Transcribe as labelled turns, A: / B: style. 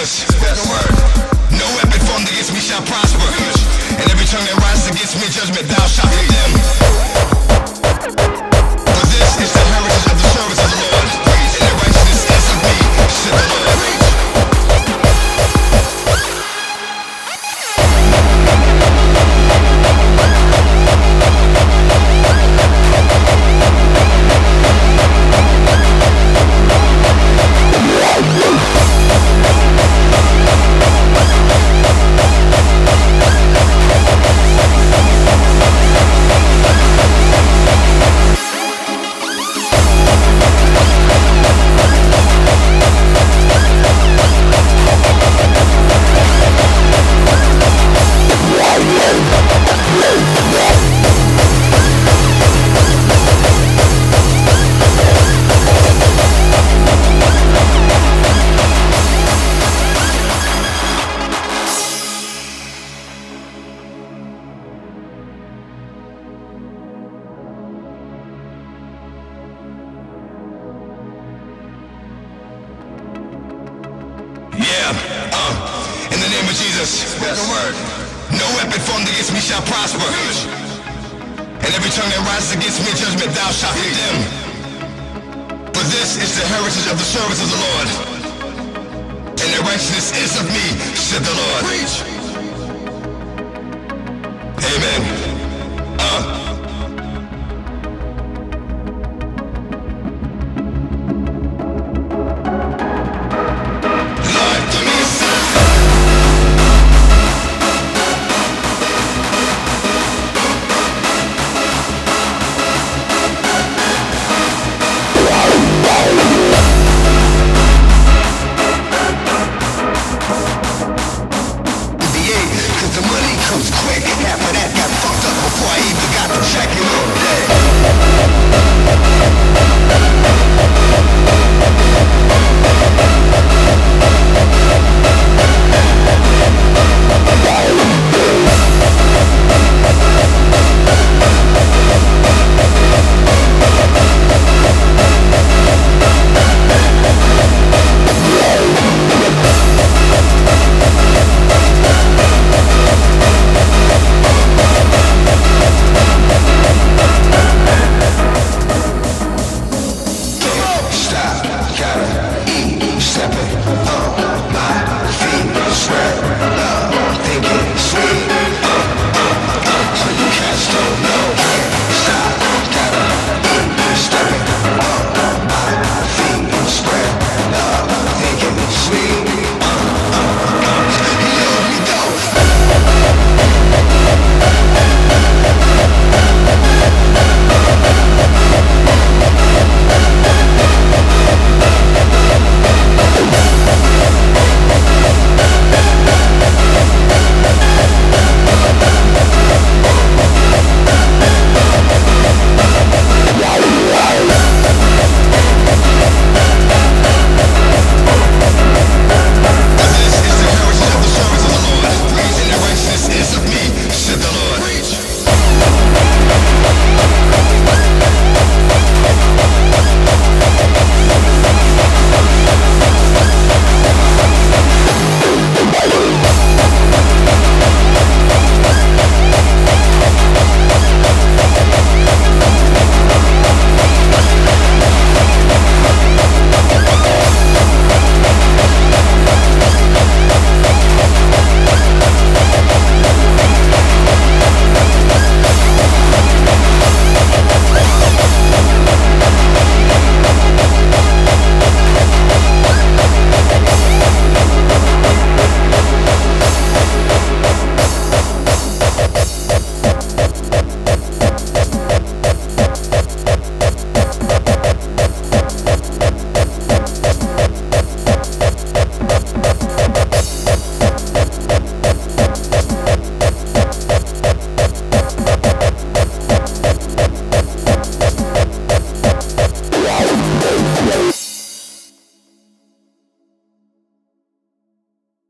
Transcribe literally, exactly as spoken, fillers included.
A: Jesus. No weapon formed against me shall prosper, and every tongue that rises against me in judgment thou shalt condemn. For this is the heritage of the servants of the Lord, and their righteousness is of me, said the Lord. Yeah, uh, in the name of Jesus, yes. Word. No weapon formed against me shall prosper, and every tongue that rises against me in judgment thou shalt condemn. For this is the heritage of the servants of the Lord, and their righteousness is of me, said the Lord. Amen.